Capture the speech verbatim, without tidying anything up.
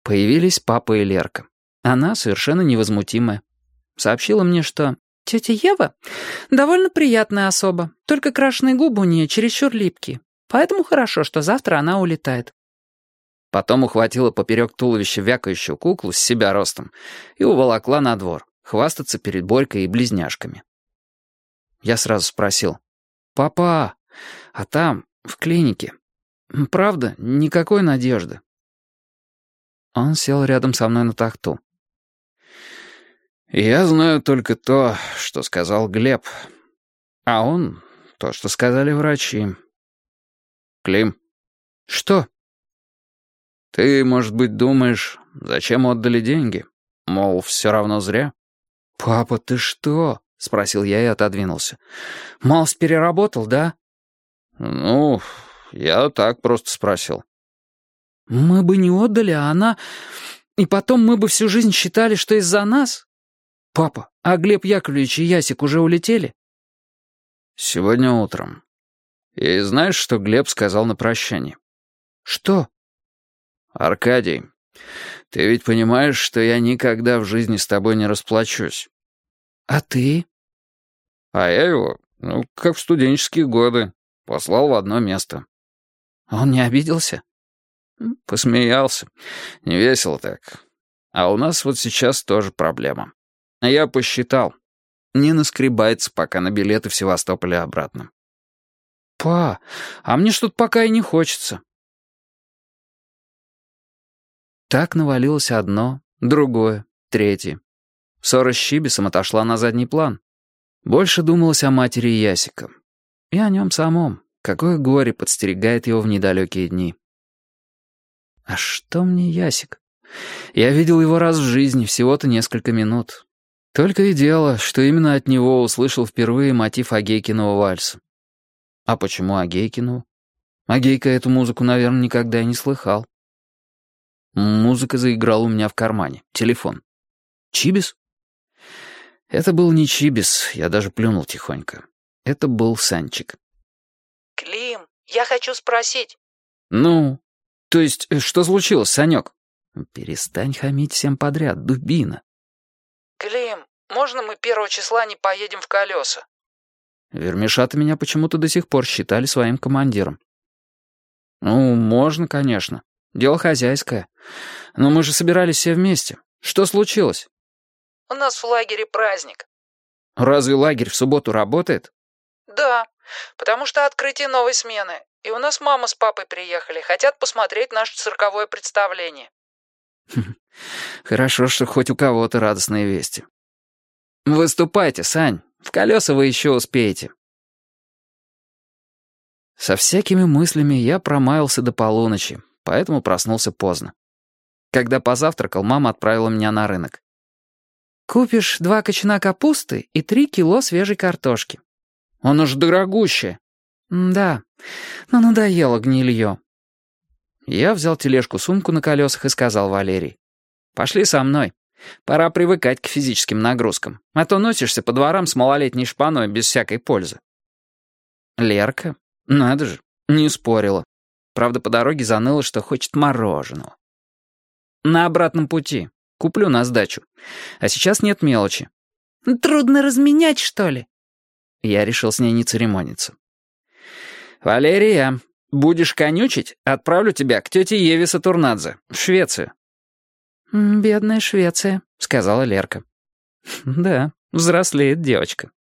Появились папа и Лерка. Она, совершенно невозмутимая, сообщила мне, что тетя Ева довольно приятная особа, только крашеные губы у нее чересчур липкие, поэтому хорошо, что завтра она улетает. Потом ухватила поперек туловища вякающую куклу с себя ростом и уволокла на двор, хвастаться перед Борькой и близняшками. Я сразу спросил: «Папа, а там, в клинике, правда, никакой надежды?» Он сел рядом со мной на тахту. «Я знаю только то, что сказал Глеб. А он — то, что сказали врачи. Клим». «Что?» «Ты, может быть, думаешь, зачем отдали деньги? Мол, все равно зря?» «Папа, ты что?» — спросил я и отодвинулся. «Малость переработал, да?» «Ну, я так просто спросил». «Мы бы не отдали, а она... И потом мы бы всю жизнь считали, что из-за нас? Папа, а Глеб Яковлевич и Ясик уже улетели?» «Сегодня утром. И знаешь, что Глеб сказал на прощании?» «Что?» «Аркадий, ты ведь понимаешь, что я никогда в жизни с тобой не расплачусь?» «А ты?» «А я его, ну, как в студенческие годы, послал в одно место». «Он не обиделся?» «Посмеялся. Невесело так. А у нас вот сейчас тоже проблема. Я посчитал. Не наскребается пока на билеты в Севастополь и обратно». «Па, а мне что-то пока и не хочется». Так навалилось одно, другое, третье. Ссора с Чибисом отошла на задний план. Больше думалось о матери Ясика. И о нем самом. Какое горе подстерегает его в недалекие дни. А что мне Ясик? Я видел его раз в жизни, всего-то несколько минут. Только и дело, что именно от него услышал впервые мотив Агейкиного вальса. А почему Агейкиного? Агейка эту музыку, наверное, никогда и не слыхал. Музыка заиграла у меня в кармане. Телефон. Чибис? Это был не Чибис, я даже плюнул тихонько. Это был Санчик. «Клим, я хочу спросить». «Ну, то есть, что случилось, Санек?» «Перестань хамить всем подряд, дубина». «Клим, можно мы первого числа не поедем в Колеса?» Вермишаты меня почему-то до сих пор считали своим командиром. «Ну, можно, конечно. Дело хозяйское. Но мы же собирались все вместе. Что случилось?» «У нас в лагере праздник». «Разве лагерь в субботу работает?» «Да, потому что открытие новой смены. И у нас мама с папой приехали, хотят посмотреть наше цирковое представление». «Хорошо, что хоть у кого-то радостные вести. Выступайте, Сань, в Колеса вы еще успеете». Со всякими мыслями я промаялся до полуночи, поэтому проснулся поздно. Когда позавтракал, мама отправила меня на рынок. «Купишь два кочана капусты и три кило свежей картошки». «Он уж дорогущее». «Да, но надоело гнилье». Я взял тележку-сумку на колесах и сказал Валерий: «Пошли со мной. Пора привыкать к физическим нагрузкам, а то носишься по дворам с малолетней шпаной без всякой пользы». Лерка, надо же, не спорила. Правда, по дороге заныла, что хочет мороженого. «На обратном пути. Куплю на сдачу. А сейчас нет мелочи». «Трудно разменять, что ли?» Я решил с ней не церемониться. «Валерия, будешь конючить, отправлю тебя к тете Еве Сатурнадзе, в Швецию». «Бедная Швеция», — сказала Лерка. «Да, взрослеет девочка».